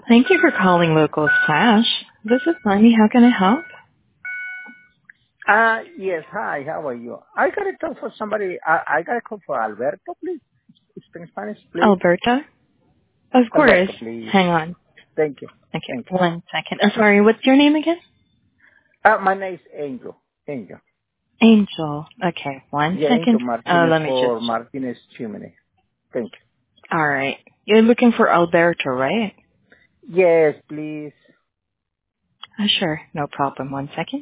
Thank you for calling Local Slash. This is Bonnie. How can I help? Yes. Hi, how are you? I got to talk for somebody. I got to call for Alberto, please. Speak Spanish, please. Alberta? Of course. Alberto, please. Hang on. Thank you. Okay, Thank you. 1 second. Sorry, what's your name again? My name is Angel. Angel. Angel. Okay, 1 Yeah, Angel second. Martinez Let me just... for Martinez Chimney. Thank Alright. You're looking for Alberto, right? you. Yes, please. Sure. No problem. 1 second.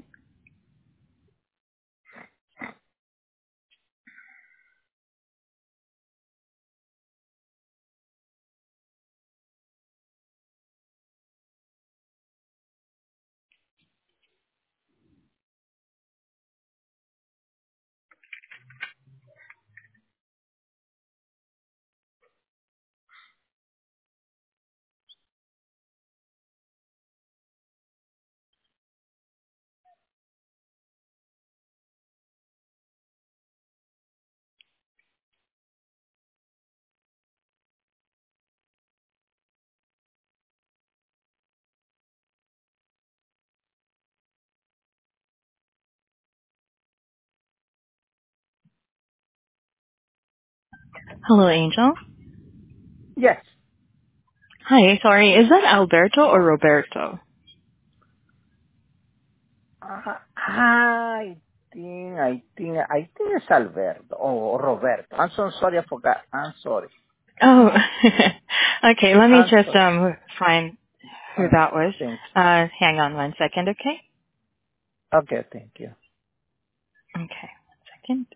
Hello, Angel. Yes. Hi, sorry. Is that Alberto or Roberto? I think it's Alberto or Roberto. I'm so sorry, I forgot. I'm sorry. Oh, okay. Let me I'm just sorry. find who that was. Thank Hang on 1 second, okay? you. Okay, thank you. Okay, 1 second.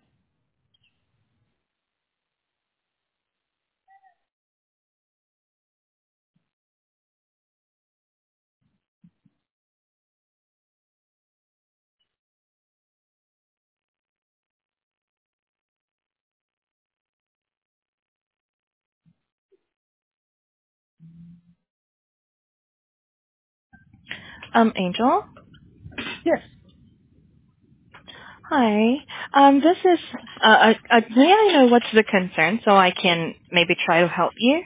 Angel? Yes. Hi. This is, may I know what's the concern so I can maybe try to help you?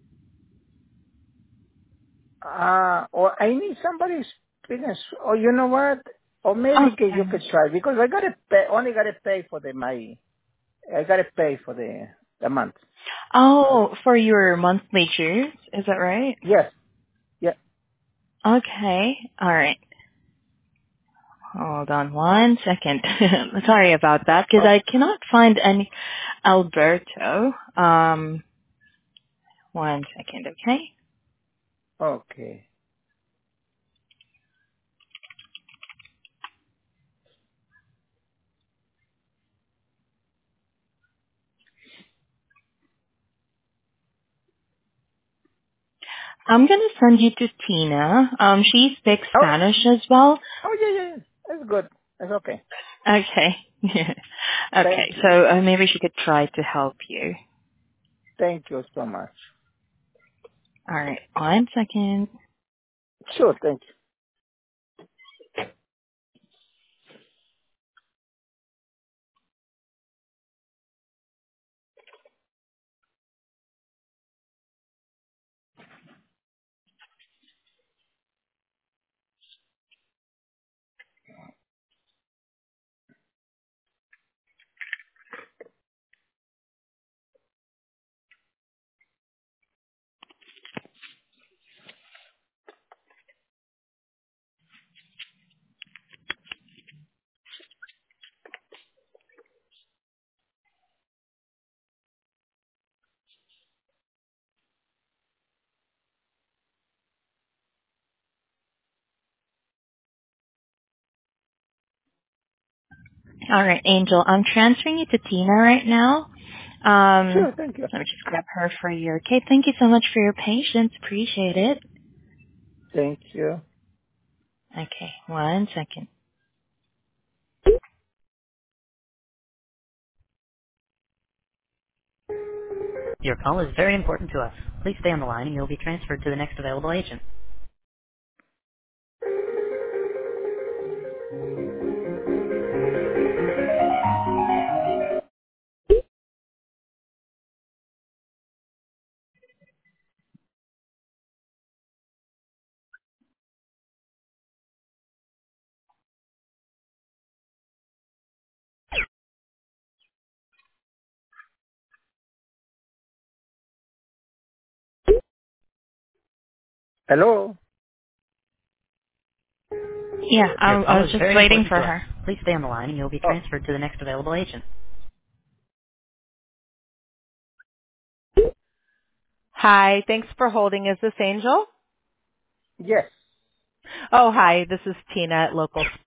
Or I need somebody experience. Or you know what? Or maybe you Okay. could try because I gotta pay. Only gotta pay for I gotta pay for the month. Oh, for your monthly dues, is that right? Yes. Yeah. Okay. All right. Hold on 1 second. Sorry about that because Oh, I cannot find any Alberto. 1 second, okay? okay. I'm gonna send you to Tina. She speaks Oh. Spanish as well. Oh yeah, yeah. That's good. That's okay. Okay. Thank Okay, you. so maybe she could try to help you. Thank you so much. All right, 1 second. Sure. Thank you. All right, Angel, I'm transferring you to Tina right now. Sure. Thank you. Let me just grab her for you. Okay, thank you so much for your patience. Appreciate it. Thank you. Okay, 1 second. Your call is very important to us. Please stay on the line and you'll be transferred to the next available agent. Hello? Yeah, I was just waiting for her. Please stay on the line and you'll be Oh, transferred to the next available agent. Hi, thanks for holding. Is this Angel? yes. Oh, hi. This is Tina at Local